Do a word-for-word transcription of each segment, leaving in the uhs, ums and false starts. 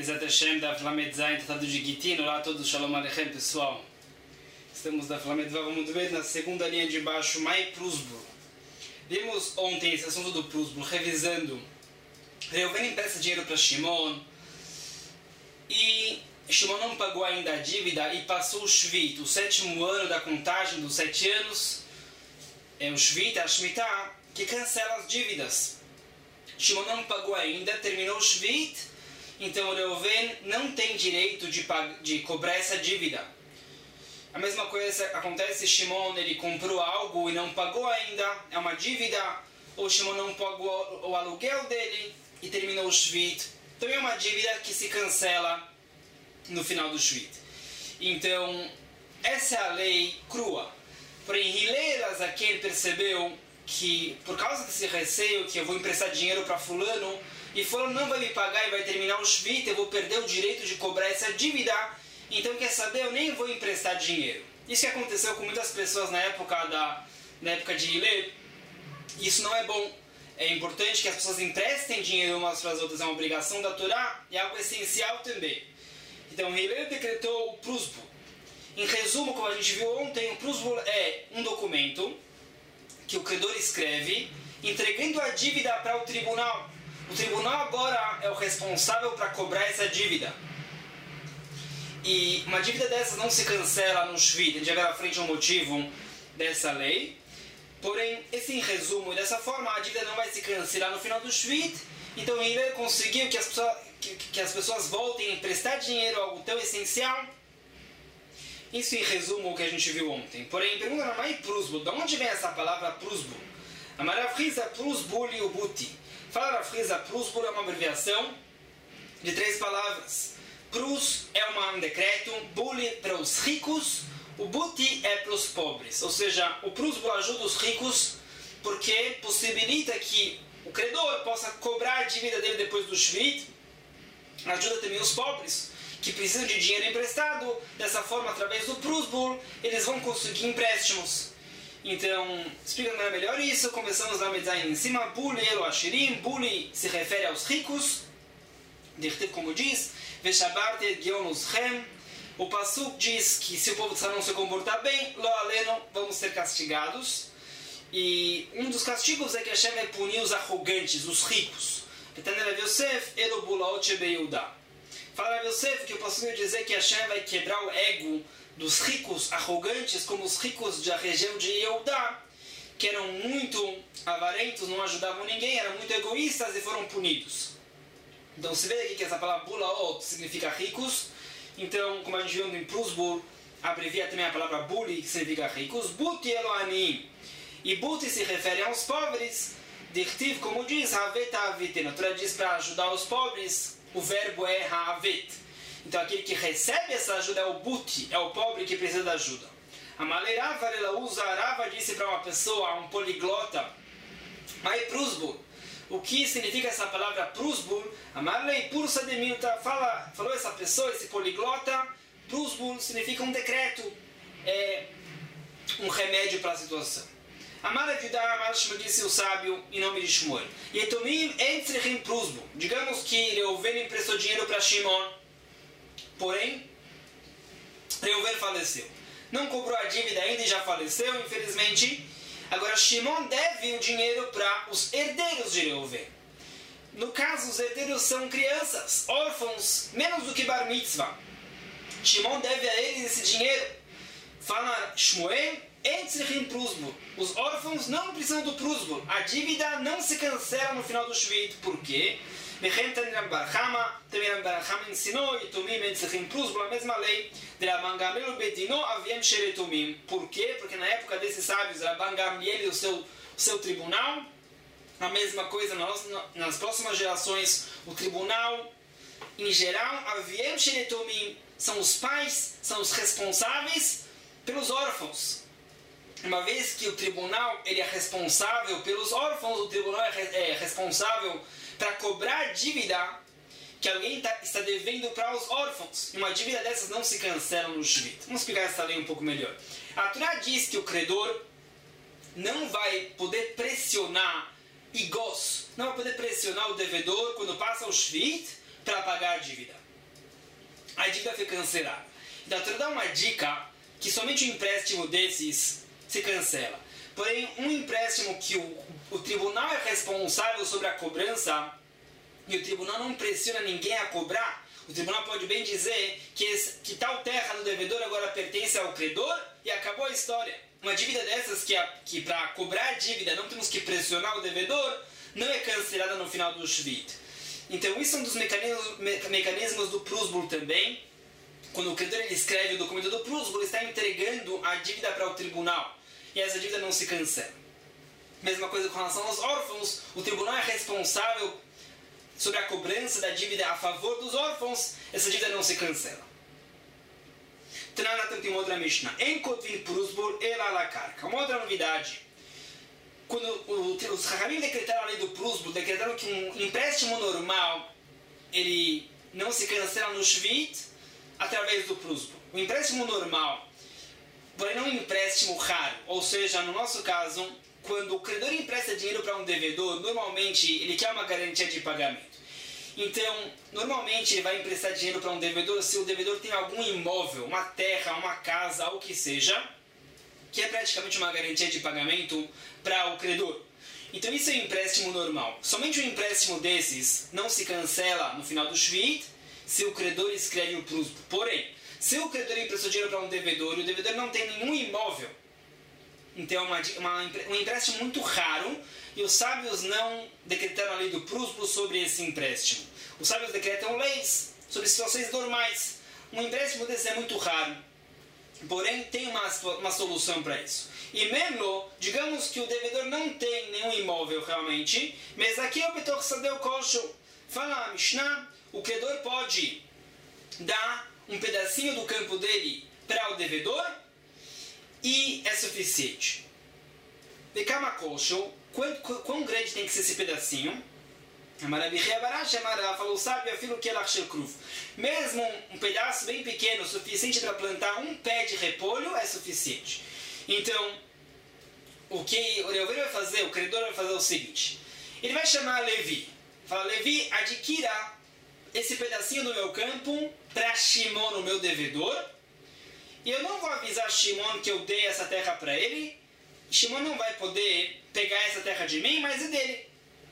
Bezat Hashem da Flamed Zain, tratado de Gitin. Olá a todos, Shalom Aleichem, pessoal. Estamos da Flamed Vav, vamos ver na segunda linha de baixo, Mai Prusbul. Vimos ontem esse assunto do Prusbul, revisando. Reuven empresta dinheiro para Shimon e Shimon não pagou ainda a dívida e passou o Shvit, o sétimo ano da contagem dos sete anos. É o Shvit, a Shemitah, que cancela as dívidas. Shimon não pagou ainda, terminou o Shvit, então o Reuven não tem direito de, de cobrar essa dívida. A mesma coisa acontece se Shimon ele comprou algo e não pagou ainda, é uma dívida, ou Shimon não pagou o aluguel dele e terminou o Shvit, também é uma dívida que se cancela no final do Shvit. Então, essa é a lei crua. Porém, Hillel aqui ele percebeu que por causa desse receio que eu vou emprestar dinheiro para fulano e fulano não vai me pagar e vai terminar o Shvit, eu vou perder o direito de cobrar essa dívida, então quer saber, eu nem vou emprestar dinheiro. Isso que aconteceu com muitas pessoas na época, da, na época de Hillel. Isso não é bom. É importante que as pessoas emprestem dinheiro umas para as outras, é uma obrigação da Torá e é algo essencial também. Então Hillel decretou o Prusbul. Em resumo, como a gente viu ontem, o Prusbul é um documento que o credor escreve, entregando a dívida para o tribunal. O tribunal agora é o responsável para cobrar essa dívida. E uma dívida dessas não se cancela no Shvit. A gente vai ver à frente um motivo dessa lei. Porém, esse em resumo, dessa forma a dívida não vai se cancelar no final do Shvit. Então ele conseguiu que as pessoas, que, que as pessoas voltem a emprestar dinheiro a algo tão essencial. Isso em resumo o que a gente viu ontem. Porém, pergunta na mãe Prusbul, de onde vem essa palavra Prusbul? A Marafriza Prusbul e Ubuti. Fala Marafriza, Prusbul é uma abreviação de três palavras. Prus é uma, um decreto, Buli para os ricos, Ubuti é para os pobres. Ou seja, o Prusbul ajuda os ricos porque possibilita que o credor possa cobrar a dívida dele depois do Shvit. Ajuda também os pobres que precisam de dinheiro emprestado. Dessa forma, através do Prusbul, eles vão conseguir empréstimos. Então, explicando melhor isso, começamos a meditar em cima. Buli elo ashirim, Buli se refere aos ricos. Dirtiv, como diz, Veshabarte gionuschem. O Pasuk diz que se o povo de Israel não se comportar bem, lo aleno, vamos ser castigados. E um dos castigos é que Hashem vai punir os arrogantes, os ricos. Etanel Yosef, elo bulaot shebeyudah. Fala Yosef que o Pasuk vai dizer que Hashem vai quebrar o ego dos ricos arrogantes, como os ricos da região de Yehudá, que eram muito avarentos, não ajudavam ninguém, eram muito egoístas e foram punidos. Então se vê aqui que essa palavra bulaot significa ricos. Então, como a gente viu em Prusbul, abrevia também a palavra buli, que significa ricos. Buti eloanim. E buti se refere aos pobres. Dirtiv, como diz, havet havit. A Torá diz para ajudar os pobres. O verbo é ha'avet. Então aquele que recebe essa ajuda é o buti, é o pobre que precisa de ajuda. A Malerava, ela usa, a Rava disse para uma pessoa, um poliglota, Mai Prusbul. O que significa essa palavra Prusbul? A Marlei Pursa de Milta fala, falou essa pessoa, esse poliglota, Prusbul significa um decreto, é um remédio para a situação. Amar Avidá, Amar Shmuel, disse o sábio em nome de Shmuel. Yetomim entzrechim Prusbul. Digamos que Reuven emprestou dinheiro para Shimon, porém, Reuven faleceu. Não cobrou a dívida ainda e já faleceu, infelizmente. Agora Shimon deve o dinheiro para os herdeiros de Reuven. No caso, os herdeiros são crianças, órfãos, menos do que bar mitzvah. Shimon deve a eles esse dinheiro. Fala Shmuel, entzrechim Prusbul. Os órfãos não precisam do Prusbul. A dívida não se cancela no final do Shvit. Por quê? Também Rabban Chama ensinou, Yetomim entzrechim Prusbul, a mesma lei. De Rabban Gamliel bedino aviem shel yetomim. Por quê? Porque na época desses sábios, Rabban Gamliel e o seu, seu tribunal, a mesma coisa nas, nas próximas gerações, o tribunal, em geral, aviem shel yetomim, são os pais, são os responsáveis pelos órfãos. Uma vez que o tribunal ele é responsável pelos órfãos, o tribunal é, é responsável para cobrar a dívida que alguém tá, está devendo para os órfãos. E uma dívida dessas não se cancela no Shvit. Vamos explicar essa lei um pouco melhor. A Torá diz que o credor não vai poder pressionar igos, não vai poder pressionar o devedor quando passa o Shvit para pagar a dívida. a dívida foi cancelada. Então, eu dá uma dica que somente um empréstimo desses se cancela. Porém, um empréstimo que o, o tribunal é responsável sobre a cobrança e o tribunal não pressiona ninguém a cobrar, o tribunal pode bem dizer que, esse, que tal terra do devedor agora pertence ao credor e acabou a história. Uma dívida dessas que, que para cobrar a dívida não temos que pressionar o devedor, não é cancelada no final do Shvit. Então isso é um dos mecanismos, me, mecanismos do Prusbul também. Quando o credor ele escreve o documento do Prusbul, ele está entregando a dívida para o tribunal. E essa dívida não se cancela. Mesma coisa com relação aos órfãos, o tribunal é responsável sobre a cobrança da dívida a favor dos órfãos, essa dívida não se cancela. Tanana tem uma outra Mishnah. Enkotvin Prusbul ela la karka. Uma outra novidade. Quando o, os Chachamim decretaram a lei do Prusbul, decretaram que um empréstimo normal ele não se cancela no Shvit através do Prusbul. O empréstimo normal, porém não um empréstimo raro, ou seja, no nosso caso, quando o credor empresta dinheiro para um devedor, normalmente ele quer uma garantia de pagamento. Então, normalmente ele vai emprestar dinheiro para um devedor se o devedor tem algum imóvel, uma terra, uma casa, algo que seja, que é praticamente uma garantia de pagamento para o credor. Então isso é um empréstimo normal. Somente um empréstimo desses não se cancela no final do Shvit se o credor escreve o Prusbul. Porém, se o credor emprestou dinheiro para um devedor e o devedor não tem nenhum imóvel, então é uma, uma, um empréstimo muito raro e os sábios não decretaram a lei do Prusbul sobre esse empréstimo. Os sábios decretam leis sobre situações normais. Um empréstimo desse é muito raro. Porém, tem uma, uma solução para isso. E mesmo, digamos que o devedor não tem nenhum imóvel realmente, mas aqui é o Betor Sadeu Kosho. Fala a Mishnah, o credor pode dar um pedacinho do campo dele para o devedor e é suficiente. De Kama Kosho, quão, quão grande tem que ser esse pedacinho? Falou o sábio, afilo que mesmo um pedaço bem pequeno, suficiente para plantar um pé de repolho, é suficiente. Então, o que o Reuven vai fazer, o credor vai fazer o seguinte: ele vai chamar Levi, fala, Levi, adquira esse pedacinho do meu campo para Shimon, o meu devedor, e eu não vou avisar Shimon que eu dei essa terra para ele. Shimon não vai poder pegar essa terra de mim, mas é dele.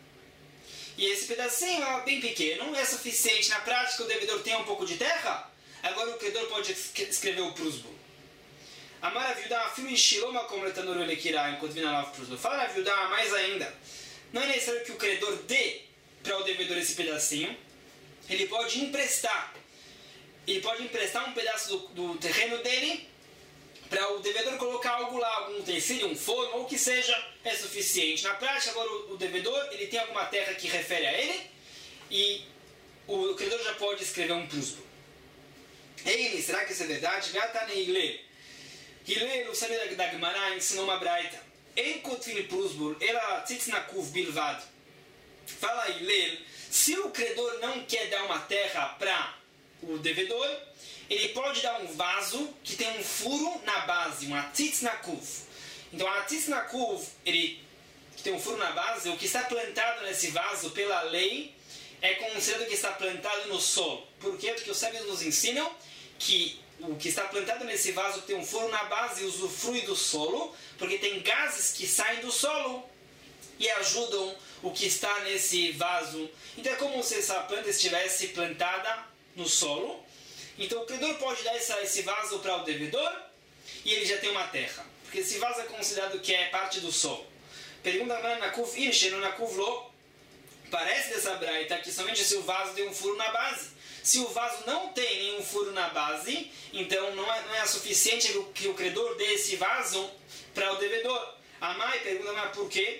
E esse pedacinho é bem pequeno, é suficiente. Na prática, o devedor tem um pouco de terra, agora o credor pode escrever o Prusbul. Amar a viúda, filho em Shiloma, completando o Elekirá, enquanto vina lá o Prusbul. Fala a viúda mais ainda. Não é necessário que o credor dê para o devedor esse pedacinho, ele pode emprestar. Ele pode emprestar um pedaço do, do terreno dele para o devedor colocar algo lá, algum utensílio, um forno, ou o que seja, é suficiente. Na prática, agora o, o devedor ele tem alguma terra que refere a ele e o, o credor já pode escrever um Prusbul. Ele, será que isso é verdade? Gata Neile. Hillel, o sábio da Gemara, ensinou uma braita. Em Kotvin Prusbul, ela tzitznakuv bilvad. Fala Hillel, se o credor não quer dar uma terra para o devedor, ele pode dar um vaso que tem um furo na base, uma tzitznakuv. Então a tzitznakuv, ele que tem um furo na base, o que está plantado nesse vaso pela lei é considerado que está plantado no solo. Por quê? Porque os sábios nos ensinam que o que está plantado nesse vaso que tem um furo na base usufrui do solo, porque tem gases que saem do solo e ajudam o que está nesse vaso. Então é como se essa planta estivesse plantada no solo. Então o credor pode dar essa, esse vaso para o devedor e ele já tem uma terra, porque esse vaso é considerado que é parte do solo. Pergunta para Nakuv Irshenu Nakuv Lo. Parece dessa braita que somente se o vaso tem um furo na base. Se o vaso não tem nenhum furo na base, então não é, não é suficiente que o credor dê esse vaso para o devedor. A mãe pergunta, mas por quê?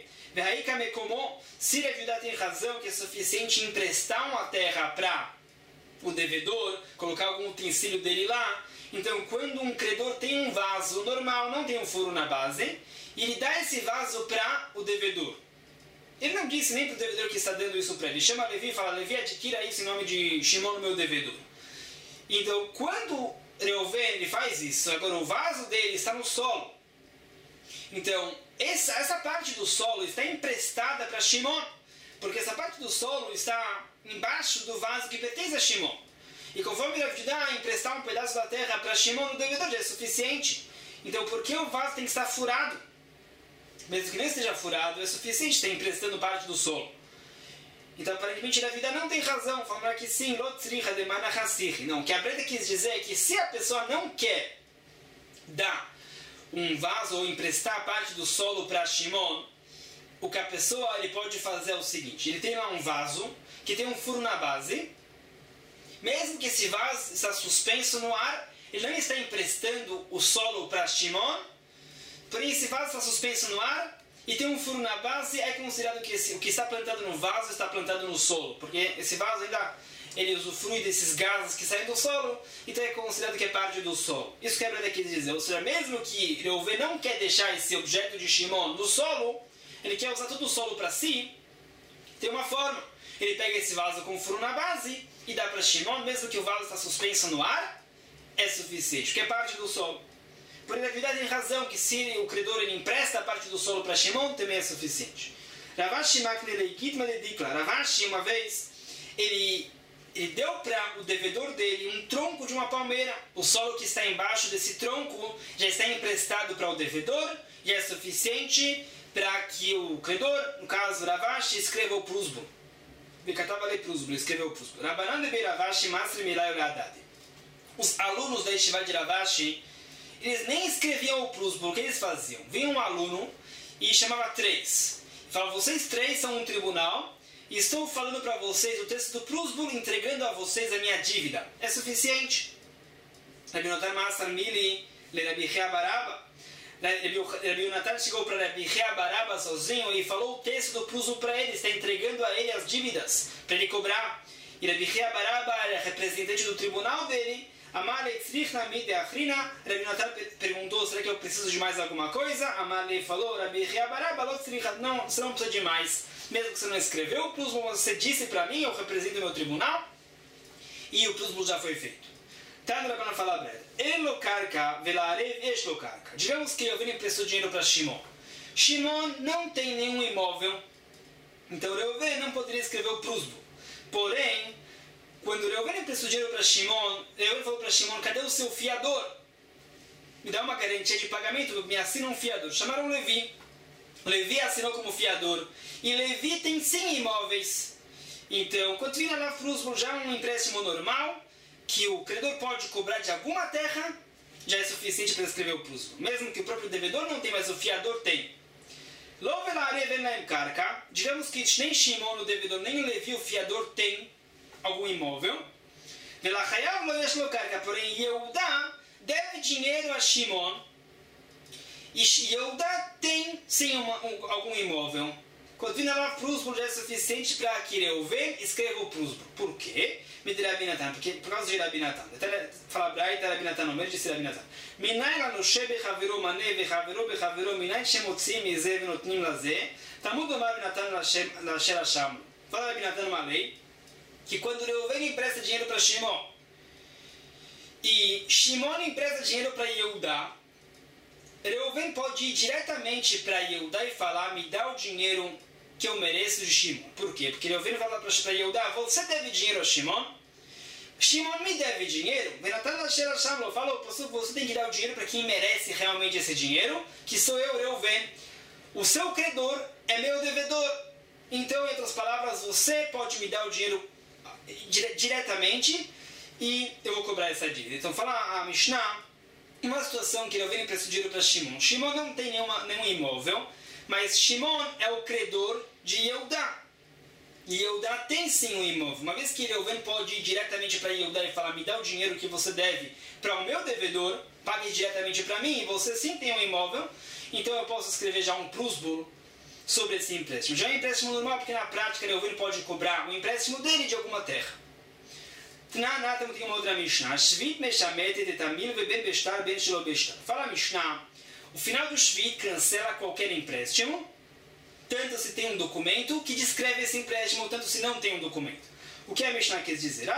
Se a viúva tem razão que é suficiente emprestar uma terra para o devedor, colocar algum utensílio dele lá, então quando um credor tem um vaso normal, não tem um furo na base, e ele dá esse vaso para o devedor. Ele não disse nem para o devedor que está dando isso para ele. Chama Levi e fala, Levi, adquira isso em nome de Shimon, meu devedor. Então, quando Reuven ele faz isso, agora o vaso dele está no solo. Então, essa, essa parte do solo está emprestada para Shimon, porque essa parte do solo está embaixo do vaso que pertence a Shimon. E conforme Rav Judá emprestar um pedaço da terra para Shimon, o devedor já é suficiente. Então por que o vaso tem que estar furado? Mesmo que não esteja furado, é suficiente estar emprestando parte do solo. Então aparentemente Rav Judá não tem razão, falar que sim, não, o que a Breda quis dizer é que se a pessoa não quer dar um vaso ou emprestar parte do solo para Shimon, o que a pessoa ele pode fazer é o seguinte: ele tem lá um vaso que tem um furo na base, mesmo que esse vaso está suspenso no ar, ele não está emprestando o solo para Shimon, porém esse vaso está suspenso no ar e tem um furo na base, é considerado que esse, o que está plantado no vaso está plantado no solo, porque esse vaso ainda ele usufrui desses gases que saem do solo, então é considerado que é parte do solo. Isso que a Breda quis dizer, ou seja, mesmo que Reuven não quer deixar esse objeto de Shimon no solo, ele quer usar todo o solo para si, tem uma forma. Ele pega esse vaso com furo na base e dá para Shimon, mesmo que o vaso está suspenso no ar, é suficiente, porque é parte do solo. Porém, na verdade, tem razão que se o credor ele empresta a parte do solo para Shimon, também é suficiente. Ravashi Ravashi, uma vez, ele, ele deu para o devedor dele um tronco de uma palmeira. O solo que está embaixo desse tronco já está emprestado para o devedor, já é suficiente para que o credor, no caso Ravashi, escreva o prusbo. Escreveu o prusbo. Os alunos da Yeshiva de Ravashi, eles nem escreviam o prusbo. O que eles faziam? Vinha um aluno e chamava três. Falava, vocês três são um tribunal e estou falando para vocês o texto do prusbo, entregando a vocês a minha dívida. É suficiente. Rabi Notar Maasar Mili, Rabi Chia Baraba. Rabi Yonatan chegou para Rabi Chia Baraba sozinho e falou o texto do prusbo para ele, está entregando a ele as dívidas para ele cobrar. E Rabi Chia Baraba era representante do tribunal dele. Amalei tzrichna mide achrina. Rabi Yonatan perguntou, será que eu preciso de mais alguma coisa? Amalei falou, Rabi Chia Baraba, lo tzrichna, não, você não precisa de mais. Mesmo que você não escreveu o prusbo, você disse para mim, eu represento o meu tribunal, e o prusbo já foi feito. Tano Rabbanan fala breve. Elo karka velarev eshlo karka. Digamos que eu venho emprestar dinheiro para Shimon. Shimon não tem nenhum imóvel, então Reuven não poderia escrever o prusbo. Porém, quando Reuven emprestou dinheiro para Shimon, Reuven falou para Shimon, cadê o seu fiador? Me dá uma garantia de pagamento, me assina um fiador. Chamaram Levi. Levi assinou como fiador. E Levi tem cem imóveis. Então, quando vira lá prusbo, já um empréstimo normal, que o credor pode cobrar de alguma terra, já é suficiente para escrever o prusbo. Mesmo que o próprio devedor não tem, mas o fiador tem. Digamos que nem Shimon, o devedor, nem o Levi, o fiador, tem algum imóvel. Porém, Yehuda deve dinheiro a Shimon. E Yehuda tem, sim, uma, um, algum imóvel. Quando vem lá prusbo, já é suficiente para que Reuven escreva o prusbo. Por quê? Porque por causa de Rabi Natan. Fala Braita, Rabi Natan, o mesmo disse Rabi Natan. Minai lanoshé bechaveró mané bechaveró bechaveró minai shemotzi mizé venotnim lazé tamud omar Rabi Natan lasher hasham. Fala Rabi Natan uma lei que quando Reuven empresta dinheiro para Shimon e Shimon empresta dinheiro para Yehuda, Reuven pode ir diretamente para Yehuda e falar, me dá o dinheiro que eu mereço de Shimon. Por quê? Porque Reuven vai falar para Yehuda, você deve dinheiro a Shimon? Shimon me deve dinheiro? Falou, você tem que dar o dinheiro para quem merece realmente esse dinheiro, que sou eu, Reuven. O seu credor é meu devedor. Então, em outras palavras, você pode me dar o dinheiro dire- diretamente e eu vou cobrar essa dívida. Então, fala a Mishnah, uma situação que Reuven emprestou dinheiro para Shimon. Shimon não tem nenhuma, nenhum imóvel, mas Shimon é o credor de Yehuda. E Yehuda tem sim um imóvel. Uma vez que Reuven pode ir diretamente para Yehuda e falar, me dá o dinheiro que você deve para o meu devedor, pague diretamente para mim, e você sim tem um imóvel, então eu posso escrever já um prusbo sobre esse empréstimo. Já é um empréstimo normal, porque na prática Reuven pode cobrar o empréstimo dele de alguma terra. Tnaná, temos uma outra Mishnah. Shvit meshamet et tamil veben bestar ben shelo bestar. Fala a Mishnah, o final do Shvit cancela qualquer empréstimo, tanto se tem um documento que descreve esse empréstimo, tanto se não tem um documento. O que a Mishnah quer dizer?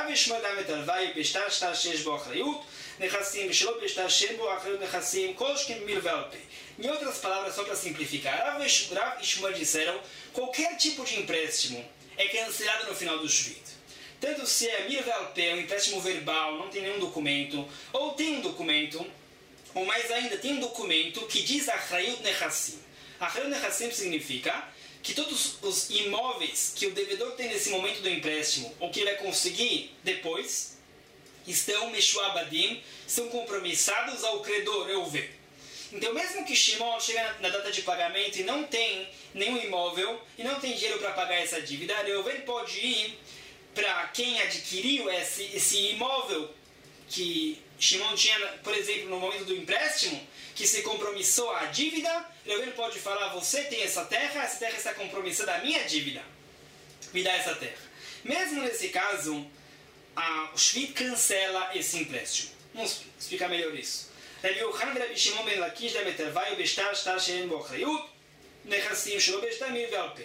Em outras palavras, só para simplificar, Rav e Shmuel disseram qualquer tipo de empréstimo é cancelado no final do Shvit. tanto se é mir ve'al-pé, um empréstimo verbal, não tem nenhum documento, ou tem um documento, ou mais ainda, tem um documento que diz Achrayut Nechassim. Achrayut Nechassim significa que todos os imóveis que o devedor tem nesse momento do empréstimo, ou que ele vai conseguir depois, estão Meshuabadim, são compromissados ao credor, Reuven. Então, mesmo que Shimon chega na data de pagamento e não tem nenhum imóvel, e não tem dinheiro para pagar essa dívida, Reuven pode ir para quem adquiriu esse, esse imóvel que Shimon tinha, por exemplo, no momento do empréstimo, que se compromissou à dívida, Reuven pode falar, você tem essa terra, essa terra está compromissada à minha dívida, me dá essa terra. Mesmo nesse caso, a, o Shvit cancela esse empréstimo. Vamos explicar melhor isso. Rabbi Yochanan e Rabbi Shimon ben Lakish da Metervai ובשטר שטר שאין בו אחריות נכסים שלא בשטר מיר ועל-פה.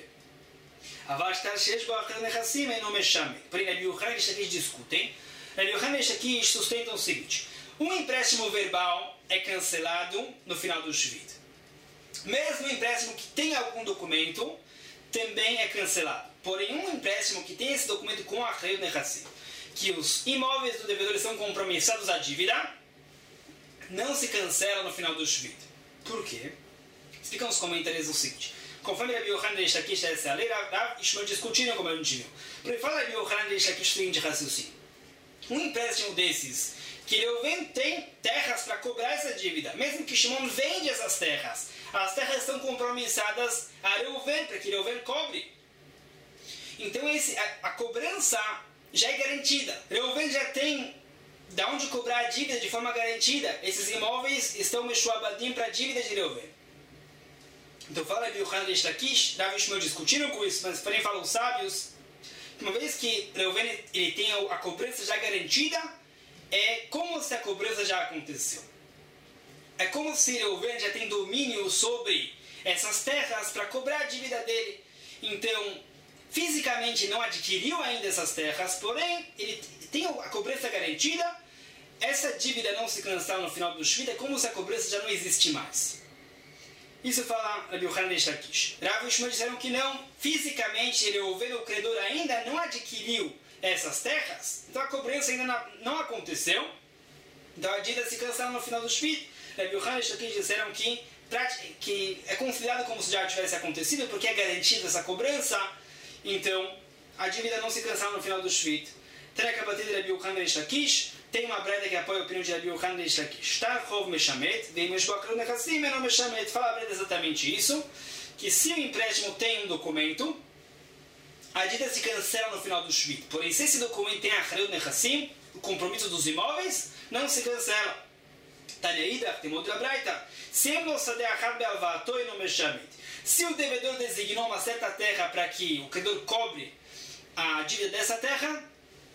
אבל שטר שיש בו אחריות נכסים אינו משמט. Porém, Rabbi Yochanan e Rabbi Lakish discutem. Rabbi Yochanan e Rabbi Lakish sustentam o seguinte: um empréstimo verbal é cancelado no final do Shvit. Mesmo um empréstimo que tem algum documento também é cancelado. Porém, um empréstimo que tem esse documento com Achrayut Nechassim, que os imóveis do devedor são compromissados à dívida, não se cancela no final do Shvit. Por quê? Explicam os comentários o seguinte. Conforme Rabbi Yochanan e Rabbi Lakish, essa é a lei, Rav e Shmuel discutiram como a gente viu. Porque fala Rabbi Yochanan e Rabbi Lakish o seguinte raciocínio. Um empréstimo desses, que Reuven tem terras para cobrar essa dívida, mesmo que Shimon vende essas terras, as terras estão compromissadas a Reuven, para que Reuven cobre. Então esse, a, a cobrança já é garantida. Reuven já tem da onde cobrar a dívida de forma garantida. Esses imóveis estão Meshuabadim para a dívida de Reuven. Então fala Rabbi Yochanan e Rabbi Lakish, Rav e Shmuel discutiram com isso, mas porém falam os sábios, que uma vez que Reuven ele tem a cobrança já garantida, é como se a cobrança já aconteceu. É como se Reuven já tem domínio sobre essas terras para cobrar a dívida dele. Então, fisicamente não adquiriu ainda essas terras, porém ele tem a cobrança garantida. Essa dívida não se cancela no final do Shvit, é como se a cobrança já não existe mais. Isso fala Rabbi Yochanan e Rabbi Lakish. Rav e Shmuel disseram que não, fisicamente ele, o credor ainda não adquiriu essas terras, então a cobrança ainda não, não aconteceu, então a dívida se cancela no final do Shvit. Rabbi Yochanan e Rabbi Lakish disseram que, que é considerado como se já tivesse acontecido, porque é garantida essa cobrança, então a dívida não se cancela no final do Shvit. Treca batida de Rabbi Yochanan e Rabbi Lakish. Tem uma breda que apoia a opinião de Rabbi Yochanan e Rabbi Lakish. Shtar chov meshamet, vem meshbakru nechassim, eno meshamet. Fala a breda exatamente isso, que se o empréstimo tem um documento, a dívida se cancela no final do Shvit. Porém, se esse documento tem Achrayut Nechassim, o compromisso dos imóveis, não se cancela. Taneida, tem outra braita. Se o devedor designou uma certa terra para que o credor cobre a dívida dessa terra,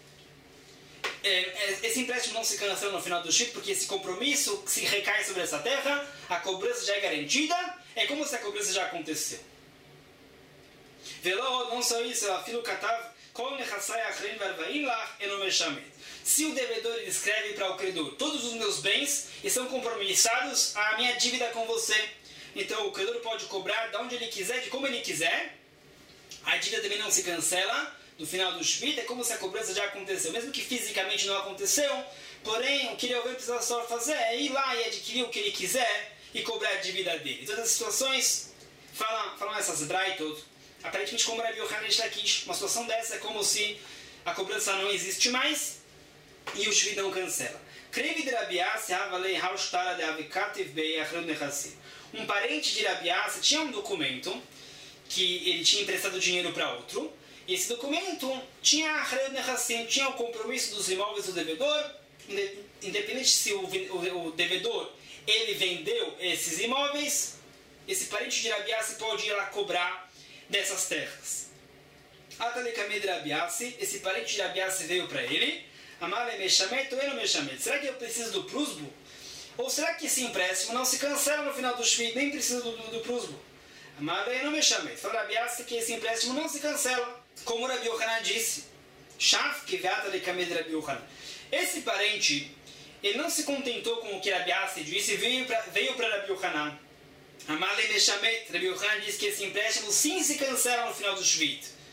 esse empréstimo não se cancela no final do Shvit, porque esse compromisso se recai sobre essa terra, a cobrança já é garantida, é como se a cobrança já aconteceu. Veló, não só isso, filho Katav, se o devedor escreve para o credor, todos os meus bens estão compromissados à minha dívida com você, então o credor pode cobrar de onde ele quiser, de como ele quiser, a dívida também não se cancela no final do Shvit, é como se a cobrança já aconteceu, mesmo que fisicamente não aconteceu, porém o que ele precisa só fazer é ir lá e adquirir o que ele quiser e cobrar a dívida dele. Todas as situações, falam, falam essas braitot, aparentemente como Rabbi Yochanan e Rabbi Lakish, uma situação dessa é como se a cobrança não existe mais e o Shvit não cancela. Um parente de Rabbi Asa tinha um documento que ele tinha emprestado dinheiro para outro, e esse documento tinha Achrayut Nechassim, tinha o compromisso dos imóveis do devedor, independente se o, o, o devedor ele vendeu esses imóveis, esse parente de Rabbi Asa pode ir lá cobrar dessas terras. Atalekamid Rabbi Asa, esse parente de Rabbi Asa veio para ele, Amale Meshamet ou Eno Meshamet, será que eu preciso do prusbo? Ou será que esse empréstimo não se cancela no final do Shvit, nem precisa do, do, do prusbo? Amale Eno Meshamet, fala Rabbi Asa que esse empréstimo não se cancela. Como Rabbi Yochanan disse, Shaf que veata de Kamed Rabbi Yochanan. Esse parente, ele não se contentou com o que Rabbi Asa disse e veio para veio para Rabbi Yochanan. Amale Meshamet, Rabbi Yochanan disse que esse empréstimo sim se cancela no final do Shvit.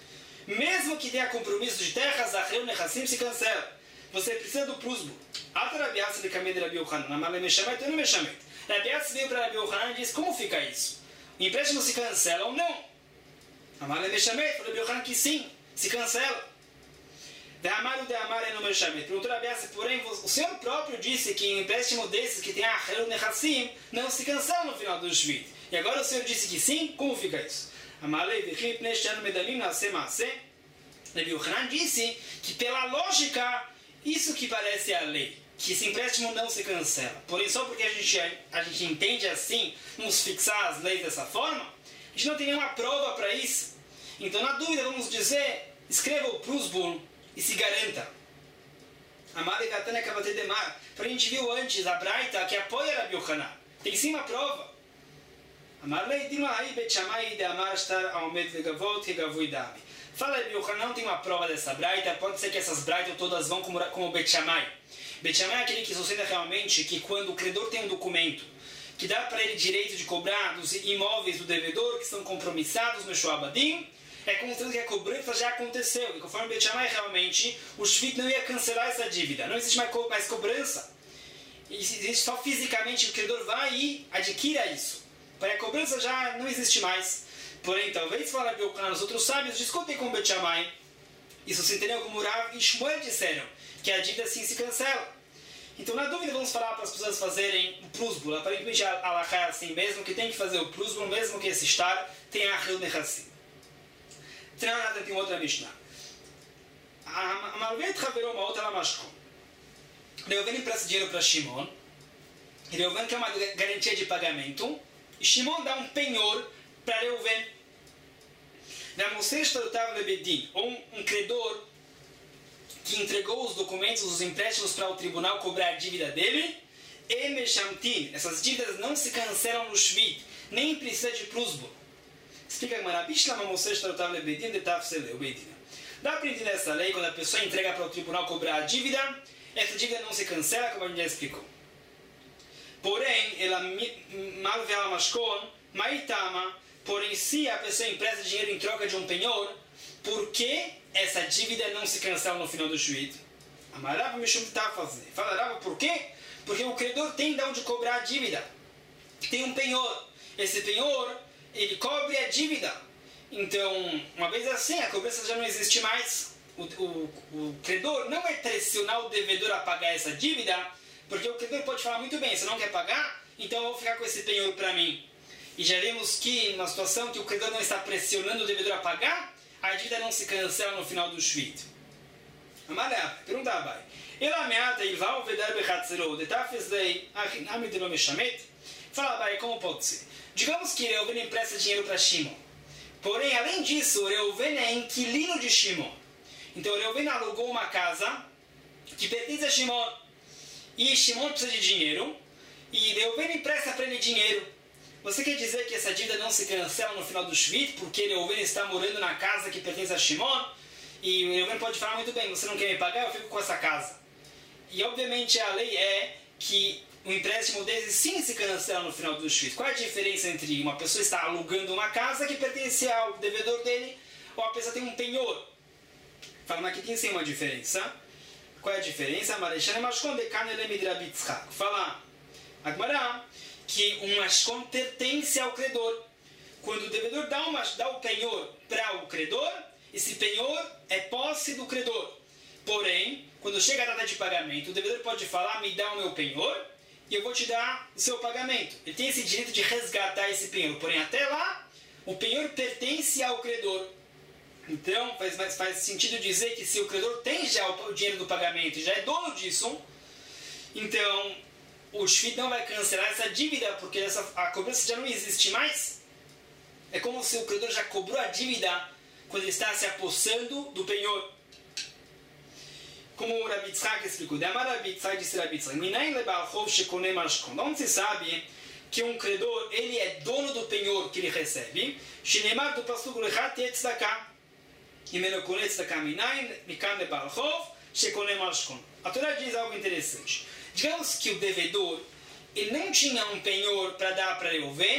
Mesmo que tenha compromisso de terras, Achel Nechassim se cancela. Você precisa do prusbo. Ata Rabi Yassi de Kamei de Rabi Yochanan, Amar Meshamet ou não Meshamet. Rabi Yassi veio para Rabi Yochanan e disse, como fica isso? O empréstimo se cancela ou não? Amar Meshamet, Rabi Yochanan que sim, se cancela. De Amar de Amar não Meshamet. Perguntou Rabi Yassi, porém, o senhor próprio disse que um empréstimo desses que tem Achel Nechassim não se cancela no final do Shvit. E agora o senhor disse que sim, como fica isso? Amalei Vichim Pnei Shenu Medamim Nasce Maase. Rabi Yochanan disse que pela lógica, isso que parece a lei, que esse empréstimo não se cancela. Porém, só porque a gente, a gente entende assim, vamos fixar as leis dessa forma, a gente não tem nenhuma prova para isso. Então, na dúvida, vamos dizer, escreva o prusbul e se garanta. Amalei Katana Kavatei Demar. Para a gente viu antes a Braita que apoia Rabi Yochanan. Tem sim uma prova. Amalei Dimai Bet Shammai de Amar Shtar Aomed Vegavot Hegavui Dami. Fala Rabi Yochanan, não tem uma prova dessa Braita. Pode ser que essas Braitas todas vão como, como Bet Shammai. Bet Shammai é aquele que sustenta realmente que quando o credor tem um documento que dá para ele direito de cobrar dos imóveis do devedor que estão compromissados no Shoabadim, é considerado que a cobrança já aconteceu. E conforme Bet Shammai, realmente, o Shvit não ia cancelar essa dívida. Não existe mais, co mais cobrança. Existe só fisicamente o credor vai e adquira isso. Para a cobrança já não existe mais. Porém, talvez, fala Rabi Yochanan, os outros sábios discutem com Bet Shammai. Isso se entendeu como Rav e Shmuel disseram, que a dívida sim se cancela. Então, na dúvida, vamos falar para as pessoas fazerem o prusbul. Aparentemente, a halakha é assim mesmo, que tem que fazer o prusbul, mesmo que esse estar tenha Achel Nechassim. Tranada tem outra Mishnah. Amalvet Haverou uma outra Lamashko. Reuven empresta dinheiro para Shimon. Reuven quer uma garantia de pagamento. E Shimon dá um penhor para Reuven. Ou um credor que entregou os documentos, os empréstimos para o tribunal cobrar a dívida dele. E Meshamtin. Essas dívidas não se cancelam no Shvit. Nem precisa de prusbul. Explica que dá para entender essa lei quando a pessoa entrega para o tribunal cobrar a dívida, essa dívida não se cancela, como a gente já explicou. Porém, ela malve ela mashkon, maitama, porém se a pessoa empresta dinheiro em troca de um penhor, por que essa dívida não se cancela no final do juízo? Amarava Mishum tá fazer. Falarava por quê? Porque o credor tem de onde cobrar a dívida. Tem um penhor. Esse penhor ele cobre a dívida. Então, uma vez assim, a cobrança já não existe mais. O, o, o credor não vai pressionar o devedor a pagar essa dívida, porque o credor pode falar muito bem, você não quer pagar? Então eu vou ficar com esse penhor para mim. E já vimos que, na situação que o credor não está pressionando o devedor a pagar, a dívida não se cancela no final do shvit. Amará, pergunta vai. Ela ameaça e vai vedar bechatzero, de tafes dei, achinami de nome shamet. Fala, vai, como pode ser? Digamos que Reuven empresta dinheiro para Shimon. Porém, além disso, Reuven é inquilino de Shimon. Então, Reuven alugou uma casa que pertence a Shimon. E Shimon precisa de dinheiro. E Reuven empresta para ele dinheiro. Você quer dizer que essa dívida não se cancela no final do shvit, porque Reuven está morando na casa que pertence a Shimon? E Reuven pode falar muito bem, você não quer me pagar, eu fico com essa casa. E, obviamente, a lei é que o empréstimo desse sim se cancela no final do shvit. Qual é a diferença entre uma pessoa estar alugando uma casa que pertence ao devedor dele ou a pessoa tem um penhor? Fala, mas aqui tem sim uma diferença. Qual é a diferença? Fala, Agmará, que um mashkon pertence ao credor. Quando o devedor dá, uma, dá o penhor para o credor, esse penhor é posse do credor. Porém, quando chega a data de pagamento, o devedor pode falar, me dá o meu penhor, e eu vou te dar o seu pagamento. Ele tem esse direito de resgatar esse penhor. Porém, até lá, o penhor pertence ao credor. Então, faz, faz sentido dizer que se o credor tem já o, o dinheiro do pagamento, já é dono disso, então o shvit não vai cancelar essa dívida, porque essa, a cobrança já não existe mais. É como se o credor já cobrou a dívida quando ele está se apossando do penhor. Como o Rabi Tzchak explicou, de Amar Rabi Tzchak disse Rabi Tzchak, Minayin lebal chov shekone mashkon. Onde se sabe que um credor ele é dono do penhor que ele recebe? Shinemar do pasuk lechat yetzedakah. Imeno kone tzedakah minayin mikan lebal chov shekone mashkon. A Torá diz algo interessante. Digamos que o devedor ele não tinha um penhor para dar para Reuven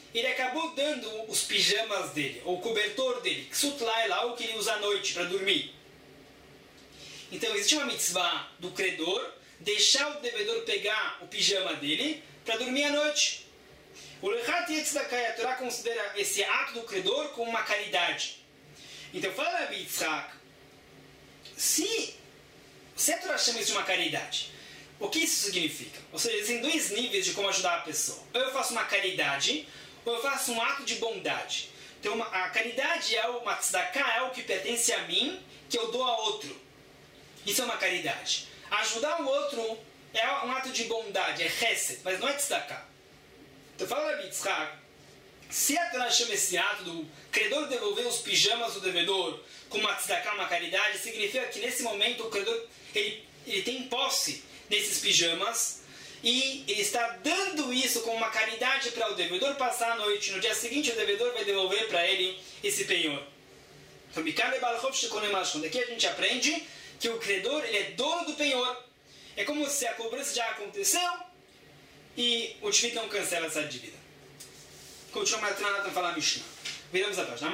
ele acabou dando os pijamas dele, ou o cobertor dele, ksutlai, lá o que ele usa à noite para dormir. Então existe uma mitzvah do credor deixar o devedor pegar o pijama dele para dormir à noite. O Lechat Yetzdakai, a Torá considera esse ato do credor como uma caridade. Então fala Rabbi Yitzhak, se, se a Torá chama isso de uma caridade, o que isso significa? Ou seja, existem dois níveis de como ajudar a pessoa. Ou eu faço uma caridade, ou eu faço um ato de bondade. Então uma, a caridade é uma tzedakah, é algo que pertence a mim, que eu dou a outro. Isso é uma caridade. Ajudar o outro é um ato de bondade, é chesed, mas não é tzedakah. Então fala Rabbi Yitzhak, se a Torá chama esse ato do credor devolver os pijamas do devedor como uma tzedakah, uma caridade, significa que nesse momento o credor ele, ele tem posse desses pijamas e ele está dando isso como uma caridade para o devedor passar a noite. No dia seguinte o devedor vai devolver para ele esse penhor. Então, daqui a gente aprende que o credor ele é dono do penhor. É como se a cobrança já aconteceu e o tzvit não cancela essa dívida. Continua mais atrás para falar a Mishnah. Viramos a página.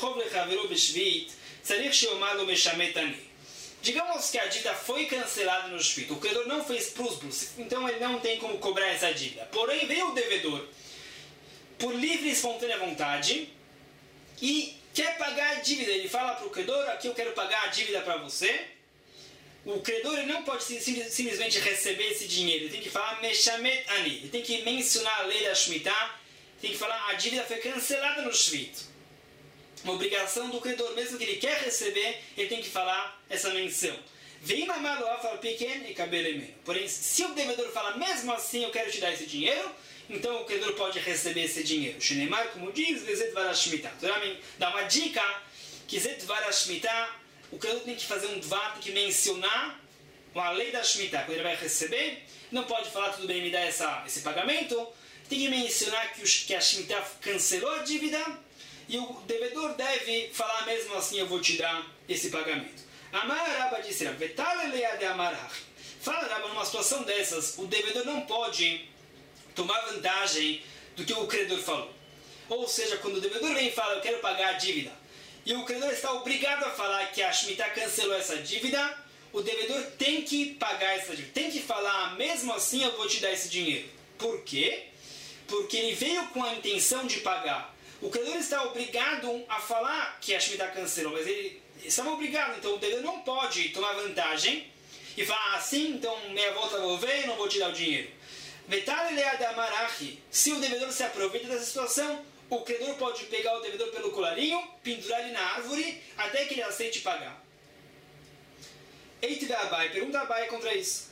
Digamos que a dívida foi cancelada no tzvit. O credor não fez prusbus, então ele não tem como cobrar essa dívida. Porém, veio o devedor por livre e espontânea vontade e quer pagar a dívida. Ele fala para o credor, aqui eu quero pagar a dívida para você. O credor ele não pode simplesmente receber esse dinheiro. Ele tem que falar Meshamet Ani. Ele tem que mencionar a lei da Shemitah. Tem que falar a dívida foi cancelada no tzvit. Uma obrigação do credor, mesmo que ele quer receber, ele tem que falar essa menção. Porém, se o devedor fala mesmo assim, eu quero te dar esse dinheiro, então o credor pode receber esse dinheiro. Shenemar, como diz, dá uma dica que Zet Varashmitah, o credor tem que fazer um dvar, tem que mencionar a lei da Shemitah. Quando ele vai receber, não pode falar, tudo bem, me dá essa, esse pagamento. Tem que mencionar que, os, que a Shemitah cancelou a dívida e o devedor deve falar mesmo assim, eu vou te dar esse pagamento. Amar Rabba disse, fala Rabba, numa situação dessas, o devedor não pode tomar vantagem do que o credor falou. Ou seja, quando o devedor vem e fala, eu quero pagar a dívida, e o credor está obrigado a falar que a Shemitah cancelou essa dívida, o devedor tem que pagar essa dívida. Tem que falar, mesmo assim eu vou te dar esse dinheiro. Por quê? Porque ele veio com a intenção de pagar. O credor está obrigado a falar que a Shemitah cancelou, mas ele estava obrigado, então o devedor não pode tomar vantagem e falar assim, então meia volta vou ver e não vou te dar o dinheiro. Se o devedor se aproveita dessa situação, o credor pode pegar o devedor pelo colarinho, pendurar ele na árvore, até que ele aceite pagar. Eite Abai, pergunta a Abai contra isso.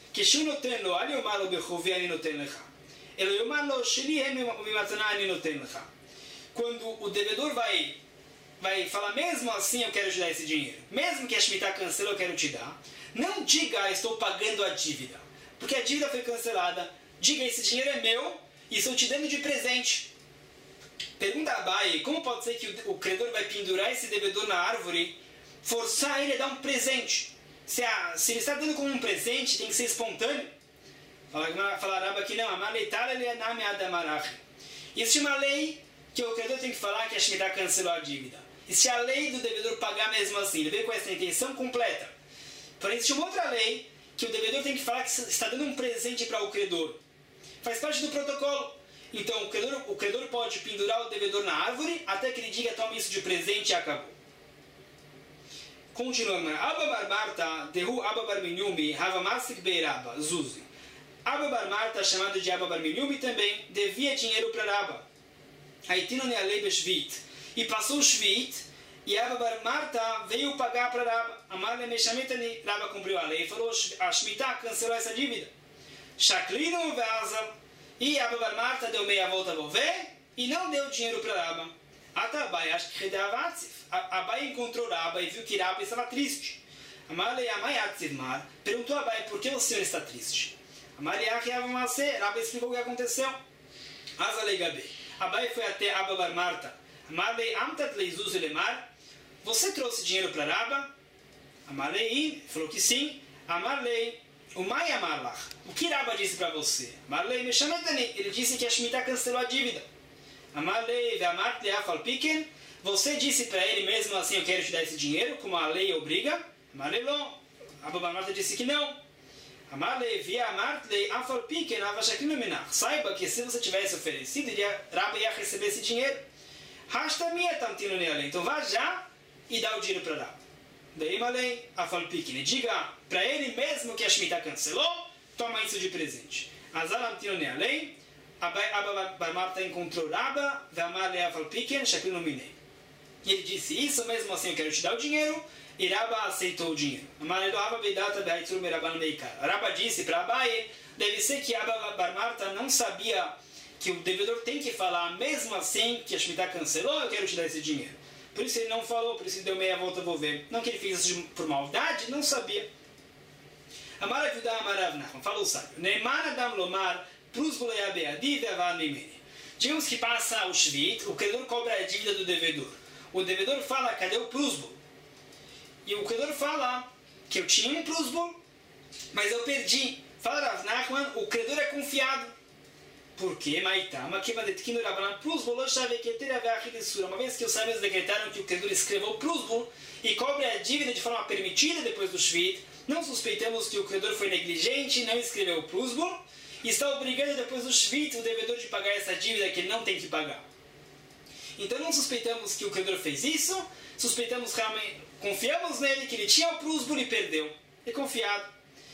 Quando o devedor vai, vai falar, mesmo assim eu quero te dar esse dinheiro, mesmo que a Shemitah cancelou, eu quero te dar, não diga, estou pagando a dívida, porque a dívida foi cancelada. Diga, esse dinheiro é meu e estou te dando de presente. Pergunta a Abai, como pode ser que o credor vai pendurar esse devedor na árvore, forçar ele a dar um presente? Se, a, se ele está dando como um presente, tem que ser espontâneo. Fala, fala Rabba que não, existe uma lei que o credor tem que falar que a Shemitah cancelou a dívida. Existe a lei do devedor pagar mesmo assim, ele veio com essa intenção completa. Porém, existe uma outra lei que o devedor tem que falar que está dando um presente para o credor. Faz parte do protocolo. Então, o credor, o credor pode pendurar o devedor na árvore até que ele diga, tome isso de presente e acabou. Continuando. Abba bar Marta, dehu Abba bar Minyumi, hava masik beiraba, zuzi. Abba bar Marta, chamado de Abba bar Minyumi também, devia dinheiro para Rabba. Aitinone alei beshvit. E passou o shvit, e Abba bar Marta veio pagar para Rabba. Amar-lhe meshametani. Rabba cumpriu a lei e falou, a Shemitah cancelou essa dívida. Shaklino ve'azam. E Abba bar Marta deu meia volta a volver e não deu dinheiro para Rabba. Atabai, acho que Abai encontrou Rabba e viu que Rabba estava triste. Amalei amai atzivmar. Perguntou a Abai, por que o senhor está triste? Amalei achiavamase. Rabba explicou o que aconteceu. Azalei gabe. Abai foi até Abba bar Marta. Amalei amtat leizuz elemar. Você trouxe dinheiro para Rabba? Amalei falou que sim. Amalei o Mai Amalach. O que Rabba disse para você? Amalei meshametani. Ele disse que a Shemitah cancelou a dívida. Amalei ve'amart le'afal piken. Você disse para ele mesmo assim, eu quero te dar esse dinheiro, como a lei obriga. Amalei lo. Abba bar Marta disse que não. Amalei ve'amart le'afal piken avashakrim menach. Saiba que se você tivesse oferecido, Rabba ia receber esse dinheiro. Hashta minha tamtino ne'alei. Então vá já e dá o dinheiro para Rabba. Ve'amalei afal piken. Diga para ele mesmo que a Shemitah cancelou, toma isso de presente. Azar amtino ne'alei. Abba bar Marta encontrou Rabba, ve'amar le'afal piken, shakrim no minei. E ele disse, isso mesmo assim eu quero te dar o dinheiro, e Rabba aceitou o dinheiro. Rabba disse para Abaye, deve ser que Abba bar Marta não sabia que o devedor tem que falar, mesmo assim que a Shemitah cancelou, eu quero te dar esse dinheiro. Por isso ele não falou, por isso ele deu meia volta, vou ver. Não que ele fez isso por maldade, não sabia. Amar Avidah Amar Rav Nachman, falou o sábio. Neiman Adam Lomar, Prusbulei Abeadi Ve'avar Mimeni. Digamos que passa o Shvit, o credor cobra a dívida do devedor. O devedor fala, cadê o Prusbul? E o credor fala que eu tinha um Prusbul, mas eu perdi. Fala Rav Nachman, o credor é confiado. Por quê? Uma vez que os sábios decretaram que o credor escreveu o Prusbul e cobre a dívida de forma permitida depois do Shvit, não suspeitamos que o credor foi negligente e não escreveu o Prusbul, e está obrigando depois do Shvit o devedor de pagar essa dívida que ele não tem que pagar. Então não suspeitamos que o credor fez isso, suspeitamos realmente, confiamos nele que ele tinha o Prusbul e perdeu. É confiado.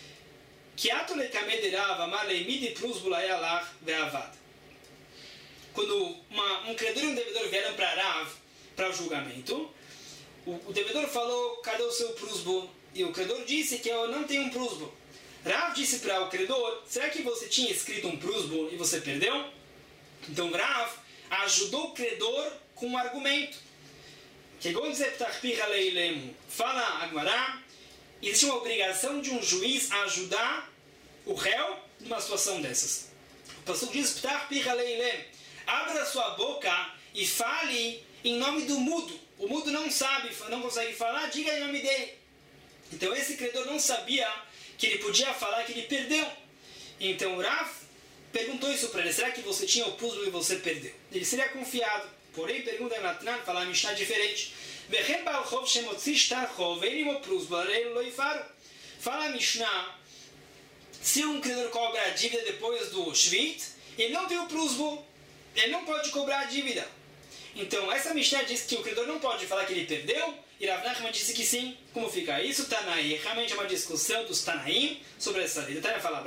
Quando uma, um credor e um devedor vieram para Rav, para o julgamento, o, o devedor falou, cadê o seu Prusbul? E o credor disse que eu não tenho um Prusbul. Rav disse para o credor, será que você tinha escrito um Prusbul e você perdeu? Então Rav ajudou o credor com um argumento. Fala Agmará, existe uma obrigação de um juiz ajudar o réu numa situação dessas. O pastor diz, abra sua boca e fale em nome do mudo. O mudo não sabe, não consegue falar, diga em nome dele. Então esse credor não sabia que ele podia falar que ele perdeu. Então Rav perguntou isso para ele, será que você tinha o Prusbul e você perdeu? Ele seria confiado. Porém, pergunta Natran, fala a Mishnah diferente. Fala a Mishnah, se um credor cobra a dívida depois do Shvit, ele não tem o Prusbul, ele não pode cobrar a dívida. Então, essa Mishnah diz que o credor não pode falar que ele perdeu, e Rav Nachman disse que sim. Como fica isso? Tanaí, realmente é uma discussão dos Tanaim sobre essa lei. Tanaí fala,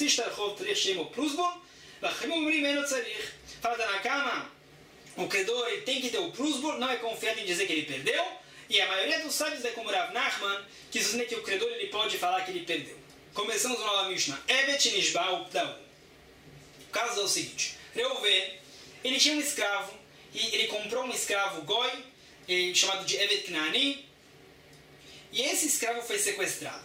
fala Tanakama, o credor ele tem que ter o Prusbul, não é confiado em dizer que ele perdeu, e a maioria dos sábios é como Rav Nachman, que diz que o credor ele pode falar que ele perdeu. Começamos uma nova Mishnah. Evet Nishba'u Pda'u. O caso é o seguinte, Reuven, ele tinha um escravo, e ele comprou um escravo goi, chamado de Evet Knani, e esse escravo foi sequestrado.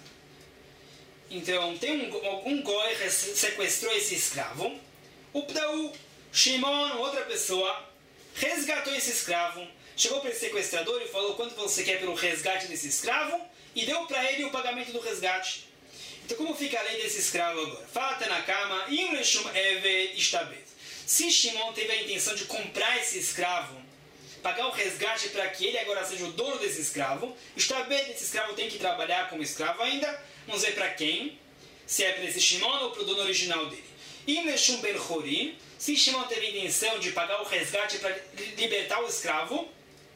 Então, tem um, um goi que sequestrou esse escravo, o Pda'u, Shimon, outra pessoa, resgatou esse escravo, chegou para esse sequestrador e falou quanto você quer pelo resgate desse escravo, e deu para ele o pagamento do resgate. Então, como fica a lei desse escravo agora? Fala Tanakama, Im Reshum Evet Ishtabet. Se Shimon teve a intenção de comprar esse escravo, pagar o resgate para que ele agora seja o dono desse escravo, Ishtabet, esse escravo tem que trabalhar como escravo ainda, vamos ver para quem, se é para esse Shimon ou para o dono original dele. Im Reshum Ben Chorim, se Shimon teve a intenção de pagar o resgate para libertar o escravo,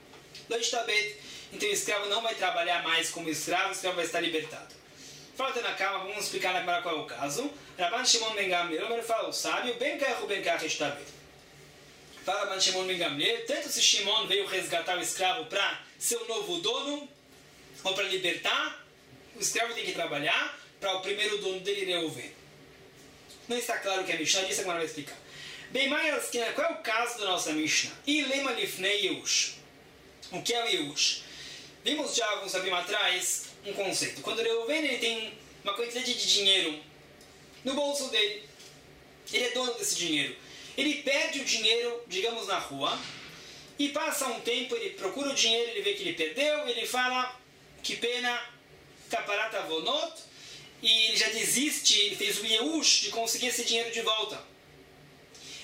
então o escravo não vai trabalhar mais como escravo, o escravo vai estar libertado. Fala na calma, vamos explicar na qual é o caso. Rabban Shimon Ben Gamliel, ele fala o sábio, Ben Kach Ben Kach Ishtabet. Fala Rabban Shimon Ben Gamliel, tanto se Shimon veio resgatar o escravo para ser o novo dono, ou para libertar, o escravo tem que trabalhar para o primeiro dono dele, Reuven. Não está claro o que a Mishnah disse, agora vai explicar. Bem, mais, qual é o caso da nossa Mishnah? Ilema Lifnei Yeush. O que é o Yeush? Vimos já alguns sabim atrás um conceito. Quando o Reuven ele tem uma quantidade de dinheiro no bolso dele, ele é dono desse dinheiro. Ele perde o dinheiro, digamos, na rua, e passa um tempo, ele procura o dinheiro, ele vê que ele perdeu, ele fala, que pena, kaparat avonot, e ele já desiste, ele fez o Yeush de conseguir esse dinheiro de volta.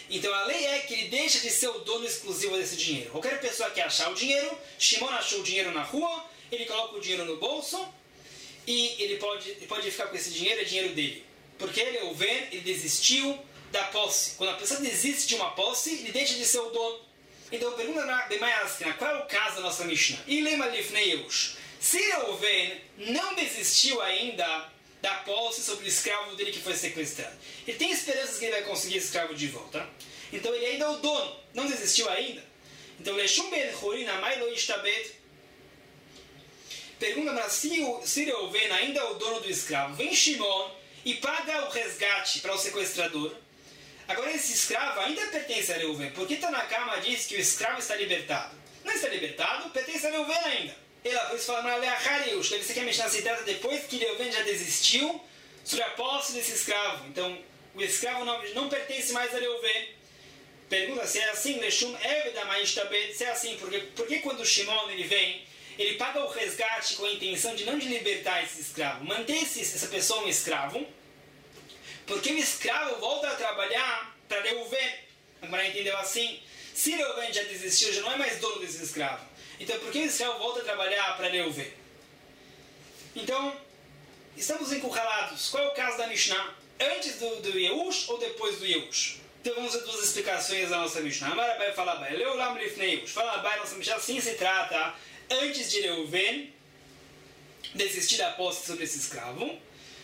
Então a lei é que ele deixa de ser o dono exclusivo desse dinheiro. Qualquer pessoa que achar o dinheiro, Shimon achou o dinheiro na rua, ele coloca o dinheiro no bolso e ele pode, ele pode ficar com esse dinheiro, é dinheiro dele. Porque ele, o Ven, ele desistiu da posse. Quando a pessoa desiste de uma posse, ele deixa de ser o dono. Então pergunta na Bemaiaskina, qual é o caso da nossa Mishnah? Ilema lifnei Yerush. Se Reuven não desistiu ainda da posse sobre o escravo dele que foi sequestrado, ele tem esperanças que ele vai conseguir esse escravo de volta. Então ele ainda é o dono, não desistiu ainda. Então Leshum ben Chorin amai lo ishtabed. Pergunta para se o se Reuven ainda é o dono do escravo, vem Shimon e paga o resgate para o sequestrador. Agora esse escravo ainda pertence a Reuven, porque Tanakama diz que o escravo está libertado. Não está libertado, pertence a Reuven ainda. Ela, por isso fala, deve ser que a Mishnah se trata depois que Reuven já desistiu sobre a posse desse escravo. Então, o escravo não, não pertence mais a Reuven. Pergunta se é assim, Leshum Eved Amaishtabed, se é assim, porque, porque quando o Shimon ele vem, ele paga o resgate com a intenção de não de libertar esse escravo, manter esse, essa pessoa um escravo, porque o escravo volta a trabalhar para Reuven. Agora entendeu assim? Se Reuven já desistiu, já não é mais dono desse escravo. Então, por que o escravo volta a trabalhar para Reuven? Então, estamos encurralados. Qual é o caso da Mishnah? Antes do, do Yehush ou depois do Yehush? Então, vamos ver duas explicações da nossa Mishnah. Amarabai fala Abai. Leolam lifnei Yehush. Fala Abai, nossa Mishnah assim se trata antes de Reuven desistir da posse sobre esse escravo.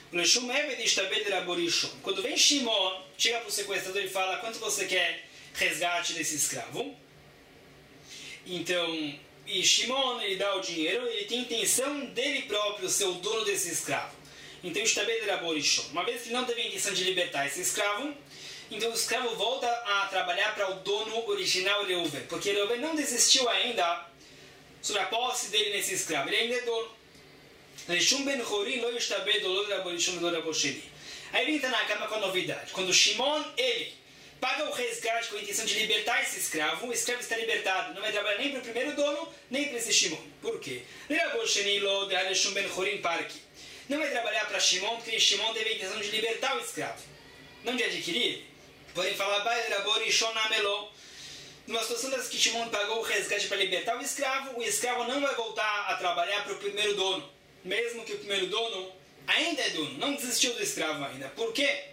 Quando vem Shimon, chega para o sequestrador e fala quanto você quer resgate desse escravo. Então, e Shimon, ele dá o dinheiro, ele tem intenção dele próprio ser o dono desse escravo. Então, uma vez que ele não teve a intenção de libertar esse escravo, então o escravo volta a trabalhar para o dono original Reuven, porque Reuven não desistiu ainda sobre a posse dele nesse escravo, ele ainda é dono. Aí ele entra na cama com a novidade. Quando Shimon, ele paga o resgate com a intenção de libertar esse escravo, o escravo está libertado, não vai trabalhar nem para o primeiro dono, nem para esse Shimon. Por quê? Não vai trabalhar para Shimon, porque Shimon teve a intenção de libertar o escravo, não de adquirir. Porém, fala, numa situação dessas que Shimon pagou o resgate para libertar o escravo, o escravo não vai voltar a trabalhar para o primeiro dono, mesmo que o primeiro dono ainda é dono, não desistiu do escravo ainda. Por quê?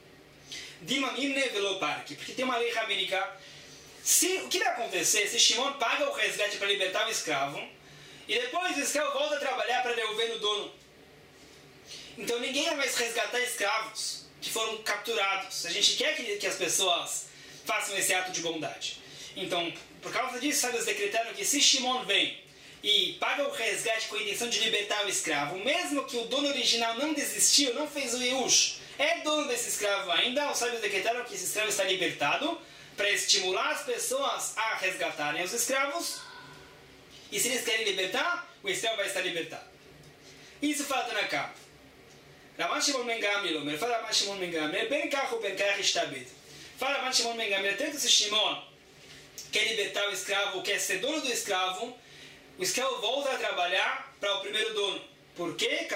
Porque tem uma lei rabínica. Se, o que vai acontecer se Shimon paga o resgate para libertar o escravo e depois o escravo volta a trabalhar para devolver no dono? Então ninguém vai mais resgatar escravos que foram capturados. A gente quer que, que as pessoas façam esse ato de bondade. Então, por causa disso, sabe, eles decretaram que se Shimon vem e paga o resgate com a intenção de libertar o escravo, mesmo que o dono original não desistiu, não fez o Yehush, é dono desse escravo ainda, os sábios decretaram que esse escravo está libertado para estimular as pessoas a resgatarem os escravos, e se eles querem libertar, o escravo vai estar libertado. Isso fala Tanakh. Raman Shimon ben Gamliel, fala Raman Shimon ben Gamliel, ben kach ou ben kach ishtabed. Fala Raman Shimon ben Gamliel, tanto se Shimon quer libertar o escravo, quer ser dono do escravo, o escravo volta a trabalhar para o primeiro dono. Por quê?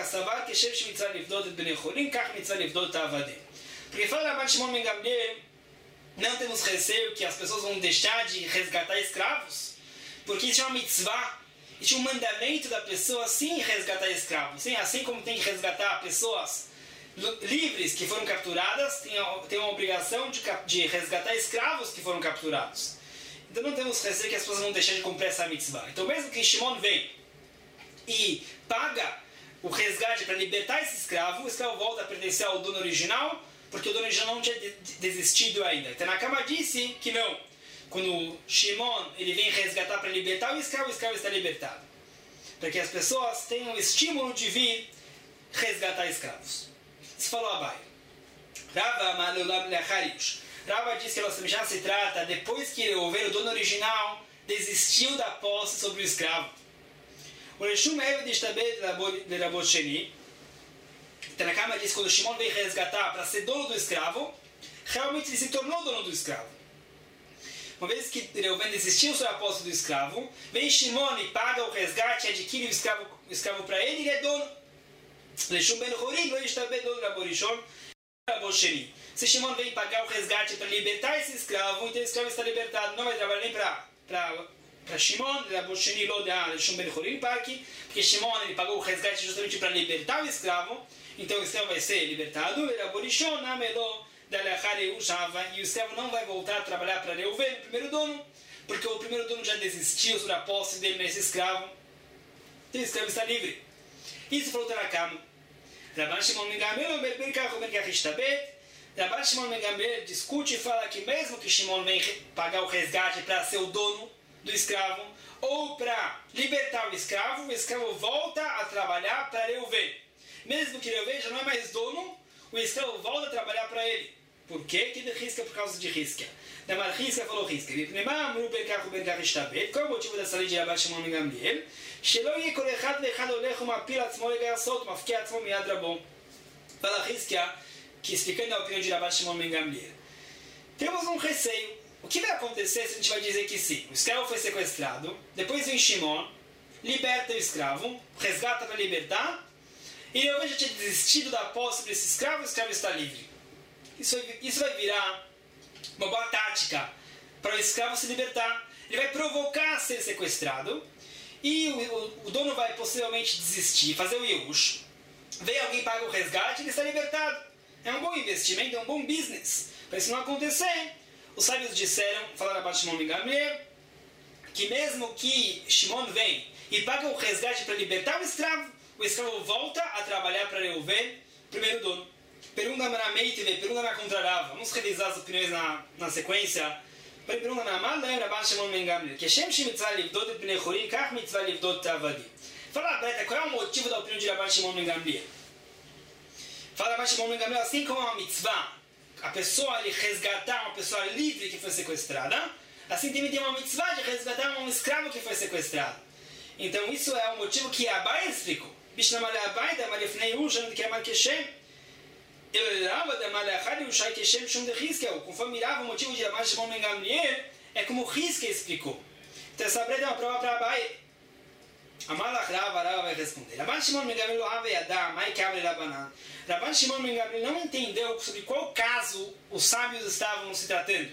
Porque fala Raman Shimon ben Gamliel, não temos receio que as pessoas vão deixar de resgatar escravos, porque isso é uma mitzvah, isso é um mandamento da pessoa sim resgatar escravos, sim, assim como tem que resgatar pessoas livres que foram capturadas, tem, tem uma obrigação de, de resgatar escravos que foram capturados. Então não temos receio que as pessoas vão deixar de cumprir essa mitzvah. Então mesmo que Shimon vem e paga o resgate para libertar esse escravo, o escravo volta a pertencer ao dono original, porque o dono original não tinha desistido ainda. Então Tanakh disse que não. Quando Shimon ele vem resgatar para libertar o escravo, o escravo está libertado. Para que as pessoas tenham o estímulo de vir resgatar escravos. Isso falou Abai. Rava Manulam Lechariush. Rava diz que a nossa Mishnah se trata depois que Reuven, o dono original, desistiu da posse sobre o escravo. O Reshum Eved Ishtabed de Rabot Sheni. Tanakh diz que quando Shimon veio resgatar para ser dono do escravo, realmente ele se tornou dono do escravo. Uma vez que Reuven desistiu sobre a posse do escravo, vem Shimon e paga o resgate, adquire o escravo, o escravo para ele, ele é dono. Se Shimon vem pagar o resgate para libertar esse escravo, então o escravo está libertado, não vai trabalhar nem para para Shimon, porque Shimon ele pagou o resgate justamente para libertar o escravo, então o escravo vai ser libertado, e o escravo não vai voltar a trabalhar para Reuven, o primeiro dono, porque o primeiro dono já desistiu sobre a posse dele nesse escravo, então o escravo está livre. Isso falou Tanakama. Rabban Shimon ben Gamliel, Rabban Shimon ben Gamliel discute e fala que mesmo que Shimon vem pagar o resgate para ser o dono do escravo, ou para libertar o escravo, o escravo volta a trabalhar para Reuven. Mesmo que Reuven já não é mais dono, o escravo volta a trabalhar para ele. Por quê? Que de risca por causa de risca. Damar risca falou risca. Qual é o motivo dessa lei de Rabban Shimon ben Gamliel? Fala risca, que explicando a opinião de Rabban Shimon ben Gamliel. Temos um receio. O que vai acontecer se a gente vai dizer que sim? O escravo foi sequestrado, depois vem Shimon, liberta o escravo, resgata para libertar, e eu já tinha desistido da posse desse escravo, o escravo está livre. Isso, isso vai virar uma boa tática para o escravo se libertar. Ele vai provocar a ser sequestrado, e o, o, o dono vai possivelmente desistir, fazer o Yehush. Vem alguém, paga o resgate e ele está libertado. É um bom investimento, é um bom business. Para isso não acontecer, os sábios disseram, falaram para Shimon ben Gamliel, que mesmo que Shimon vem e paga o resgate para libertar o escravo, o escravo volta a trabalhar para Reuven, primeiro dono. Pergunta na Meitive, pergunta na Contrarava. Vamos revisar as opiniões na, na sequência. Pergunta na Mala, Rabban Shimon ben Gamliel, que Shem Shi mitzvah livdot et bnei chorim, kach mitzvah livdot avadim. Fala, Breta, qual é o motivo da opinião de Rabban Shimon ben Gamliel? Fala, Rabban Shimon ben Gamliel, assim como uma mitzvah, a pessoa ele resgatar uma pessoa livre que foi sequestrada, assim também tem uma mitzvah de resgatar um escravo que foi sequestrado. Então isso é o motivo que Abai explicou. Bishnamale Abai da Malefnei Ushan que é Malkeshem. Ele lava da Malachari Ushai Keshem Shum de Rizkel. Conforme mirava o motivo de Rabban Shimon ben Gamliel, é como Rizkel explicou. Então essa preta é uma prova para Abai. A Malach Rava Rava vai responder. Rabban Shimon ben Gamliel Ave Yadam, Mai Kabre Rabanan. Rabban Shimon ben Gamliel não entendeu sobre qual caso os sábios estavam se tratando.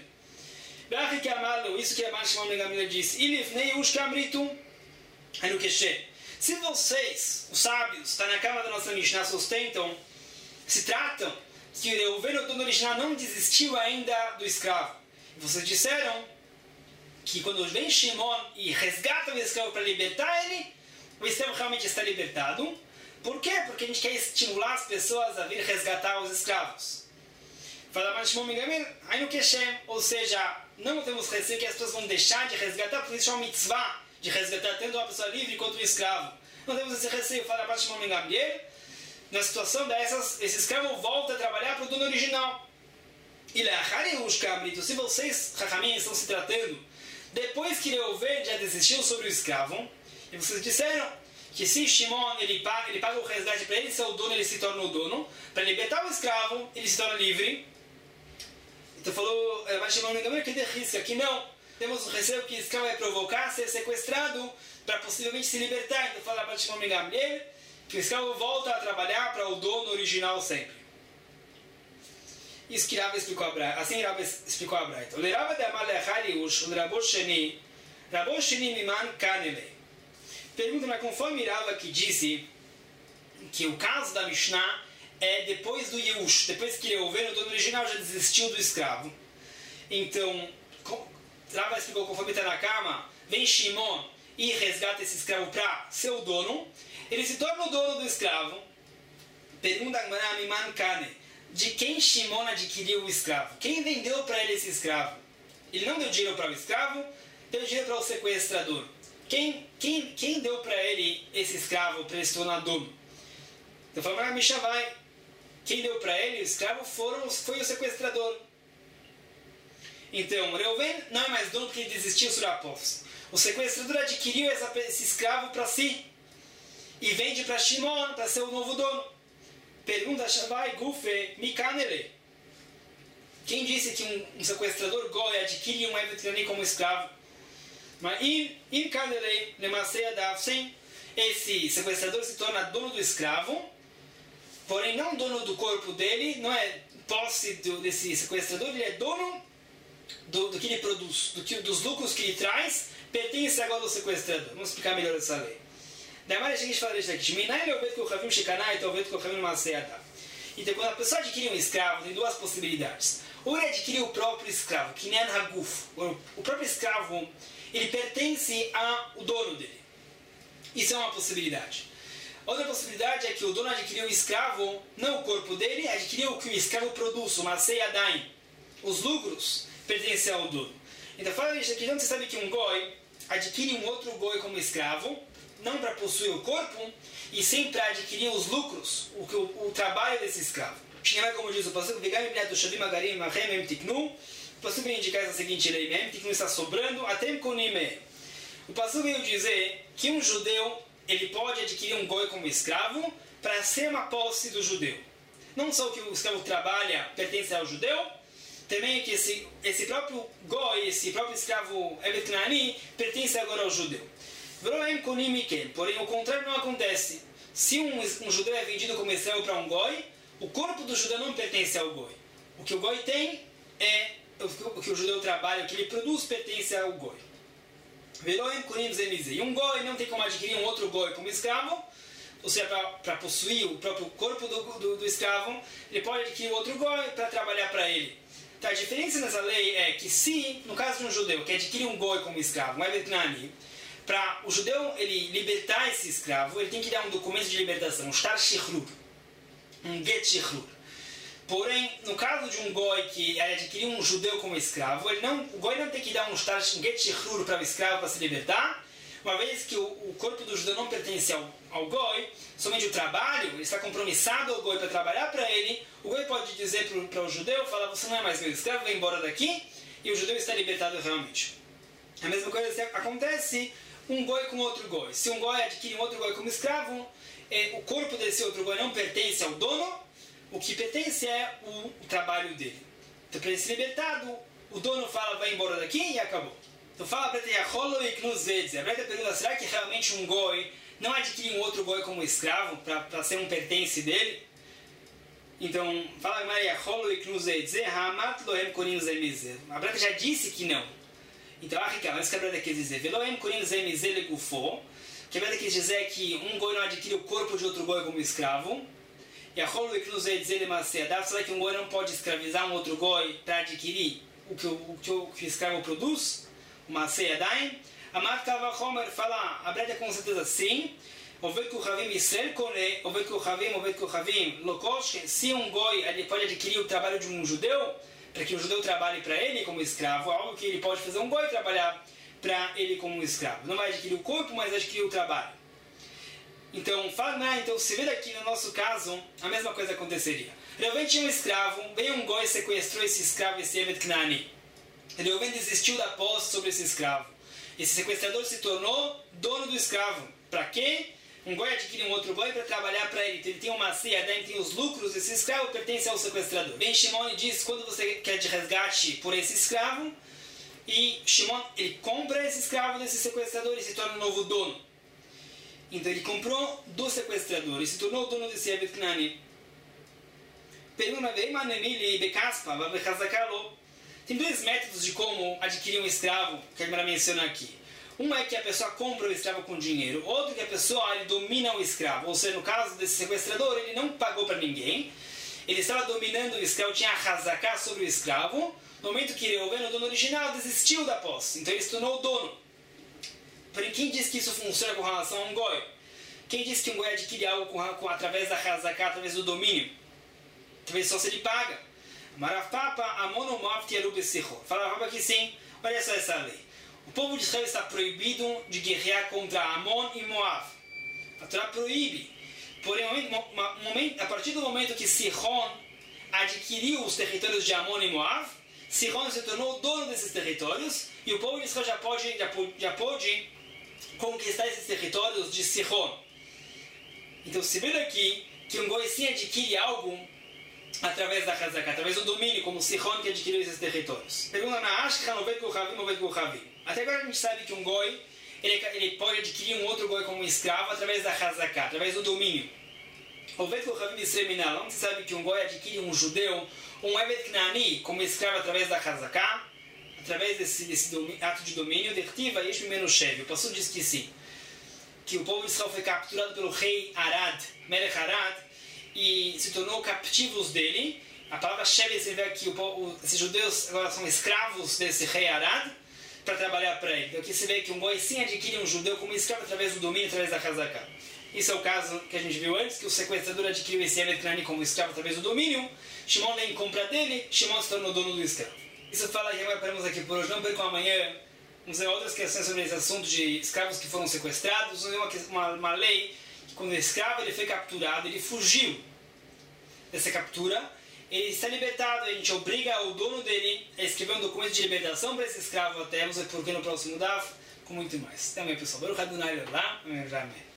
Isso que Rabban Shimon ben Gamliel disse. Ilifnei Ushkamritu Anukeshem. Se vocês, os sábios, está na cama da nossa Mishnah, sustentam, se tratam que o Reuven, o dono original, não desistiu ainda do escravo. E vocês disseram que quando vem Shimon e resgata o escravo para libertar ele, o escravo realmente está libertado. Por quê? Porque a gente quer estimular as pessoas a vir resgatar os escravos. Fala Shimon ben Gamliel, aí no Keshem, ou seja, não temos receio que as pessoas vão deixar de resgatar, porque isso é uma mitzvah de resgatar tanto uma pessoa livre quanto um escravo. Não temos esse receio, fala Shimon ben Gamliel. Na situação dessas, esse escravo volta a trabalhar para o dono original. E se vocês, Chachamim, estão se tratando, depois que Reuven já desistiu sobre o escravo, e vocês disseram que se Shimon ele paga, ele paga o resgate para ele, se é o dono, ele se torna o dono, para libertar o escravo, ele se torna livre. Então falou, mas Shimon ben Gamliel que derrisca, que não, temos o receio que o escravo vai provocar, ser sequestrado, para possivelmente se libertar. Então fala para Shimon ben Gamliel que o escravo volta a trabalhar para o dono original sempre. Isso que Rabba explicou a Braita. Assim Rabba explicou a Braita. O Lerava de Amalechari Ush, o Rabo Sheni, Rabo Sheni Miman Kanele. Pergunta, conforme Rabba que disse que o caso da Mishnah é depois do Yehush, depois que Reuven, o dono original, já desistiu do escravo. Então, Rabba explicou, conforme está na cama, vem Shimon e resgata esse escravo para seu dono. Ele se torna o dono do escravo. Pergunta a Miman Kane, de quem Shimon adquiriu o escravo? Quem vendeu para ele esse escravo? Ele não deu dinheiro para o escravo, deu dinheiro para o sequestrador. Quem, quem, quem deu para ele esse escravo para ele se tornar dono? Então falou, a Misha vai. Quem deu para ele o escravo foram, foi o sequestrador. Então, Reuven não é mais dono porque ele desistiu sobre a posse. O sequestrador adquiriu essa, esse escravo para si e vende para Shimon para ser o novo dono. Pergunta Shavai Gufe Mikanele. Quem disse que um, um sequestrador goi adquire um Eved como escravo? Mas in Kanele Lemaseia Davsen, esse sequestrador se torna dono do escravo, porém não dono do corpo dele, não é posse do, desse sequestrador, ele é dono do, do que ele produz, do que, dos lucros que ele traz, pertence agora ao sequestrador. Vamos explicar melhor essa lei. Da maneira que a gente fala isso aqui, então, quando a pessoa adquire um escravo, tem duas possibilidades. Ou ele adquire o próprio escravo, que nem Haguf. O próprio escravo, ele pertence ao dono dele. Isso é uma possibilidade. Outra possibilidade é que o dono adquiriu o escravo, não o corpo dele, adquiriu o que o escravo produz, o Masei Adain. Os lucros pertencem ao dono. Então fala isso aqui, então você sabe que um goi adquire um outro goi como escravo, não para possuir o corpo, e sim para adquirir os lucros, o, o, o trabalho desse escravo. Como diz o pastor, o pastor veio indicar essa seguinte lei, que não está sobrando, até o pastor veio dizer que um judeu ele pode adquirir um goi como escravo para ser uma posse do judeu. Não só o que o escravo trabalha pertence ao judeu, também que esse, esse próprio goi, esse próprio escravo Evet Knani, pertence agora ao judeu. Porém, o contrário não acontece. Se um, um judeu é vendido como escravo para um goi, o corpo do judeu não pertence ao goi. O que o goi tem é o que o judeu trabalha, o que ele produz pertence ao goi. E um goi não tem como adquirir um outro goi como escravo, ou seja, para possuir o próprio corpo do, do, do escravo, ele pode adquirir outro goi para trabalhar para ele. Então, a diferença nessa lei é que se, no caso de um judeu que adquire um goi como escravo, um Evet Knani, para o judeu ele libertar esse escravo, ele tem que dar um documento de libertação, um shtar shichrur, um get shichrur. Porém, no caso de um goi que adquiriu um judeu como escravo, ele não, o goi não tem que dar um shtar, um get shichrur para o escravo para se libertar, uma vez que o, o corpo do judeu não pertence ao, ao goi, somente o trabalho, ele está compromissado ao goi para trabalhar para ele, o goi pode dizer para o judeu, falar, você não é mais meu escravo, vem embora daqui, e o judeu está libertado realmente. A mesma coisa acontece um goi com outro goi. Se um goi adquire um outro goi como escravo, eh, o corpo desse outro goi não pertence ao dono, o que pertence é o, o trabalho dele. Então, para ele ser libertado, o dono fala, vai embora daqui e acabou. Então fala para ter a Holo e Knus Vedze. A Breta pergunta, será que realmente um goi não adquire um outro goi como escravo para ser um pertence dele? Então, fala Maria Holo e Knus Vedze, Hamat Lohem Korin Zemize. A Breta já disse que não. Então, a Ricardo, isso que a Breta quer dizer, Velohem Korin Zemize Legufo, que a Breta quer dizer que um goi não adquire o corpo de outro goi como escravo. E a Holo e Knus Vedze Lemaseadav, será que um goi não pode escravizar um outro goi para adquirir o que o, o, que o, que o escravo produz? Uma Seyadain, a Marta Homer fala, a Breta com certeza sim, Oved Kuchavim Israel Kone, Oved Kuchavim, Oved Kuchavim Lokosh, se um goi ele pode adquirir o trabalho de um judeu, para que o judeu trabalhe para ele como escravo, algo que ele pode fazer um goi trabalhar para ele como escravo. Não vai adquirir o corpo, mas adquirir o trabalho. Então, fala, então se vê daqui no nosso caso, a mesma coisa aconteceria. Reuven tinha um escravo, veio um goi e sequestrou esse escravo, esse Evet Knani. Reuven desistiu da posse sobre esse escravo. Esse sequestrador se tornou dono do escravo. Para quê? Um goi adquire um outro goi para trabalhar para ele. Então, ele tem uma ceia, ele tem os lucros, esse escravo pertence ao sequestrador. Vem Shimon e diz, quando você quer de resgate por esse escravo, e Shimon, ele compra esse escravo desse sequestrador e se torna um novo dono. Então ele comprou do sequestrador e se tornou o dono desse Evet Knani. Pergunta, vem Manemili Bekaspa, Babechazakalo. Tem dois métodos de como adquirir um escravo, que a Gemara menciona aqui. Um é que a pessoa compra o escravo com dinheiro. Outro é que a pessoa ele domina o escravo. Ou seja, no caso desse sequestrador, ele não pagou para ninguém. Ele estava dominando o escravo, tinha a hazaká sobre o escravo. No momento que Reuven, o dono original, desistiu da posse. Então ele se tornou o dono. Porém, quem diz que isso funciona com relação a um goi? Quem diz que um goi adquire algo com, com, através da hazaká, através do domínio? Talvez só se ele paga. Marafapa amonomavti arubesichor. Fala Rafa que sim. Olha só essa lei. O povo de Israel está proibido de guerrear contra Amon e Moav. A Torá proíbe. Porém, a partir do momento que Sihon adquiriu os territórios de Amon e Moav, Sihon se tornou dono desses territórios e o povo de Israel já pode, já pode, já pode conquistar esses territórios de Sihon. Então, se vê daqui que um goi sim adquire algo através da Hazaká, através do domínio, como Sihon que adquiriu esses territórios. Pergunta na Ashka, Oved Kuchavim, Oved Kuchavim. Até agora a gente sabe que um goi ele, ele pode adquirir um outro goi como escravo através da Hazaká, através do domínio. Oved Kuchavim Israel Minal. Onde você sabe que um goi adquire um judeu um Evet Knani como escravo através da Hazaká, através desse, desse ato de domínio, Dertiva Yesh Mimenu Shev. O pastor diz que sim, que o povo de Israel foi capturado pelo rei Arad, Melech Arad, e se tornou captivos dele. A palavra Shev significa que o povo, esses judeus agora são escravos desse rei Arad para trabalhar para ele. Então aqui se vê que um goi sim adquire um judeu como escravo através do domínio, através da Hazaká. Isso é o caso que a gente viu antes, que o sequestrador adquiriu esse Evet Knani como escravo através do domínio. Shimon nem compra dele, Shimon se tornou dono do escravo. Isso fala que agora paramos aqui por hoje. Não percam amanhã. Vamos ver outras questões sobre esse assunto de escravos que foram sequestrados. Vamos ver uma, uma, uma lei que quando o escravo ele foi capturado, ele fugiu dessa captura, ele está libertado. A gente obriga o dono dele a escrever um documento de libertação para esse escravo até. Vamos ver por que no próximo D A F, com muito mais. Até amanhã, pessoal. Baruch Adonai Leolam. Amém.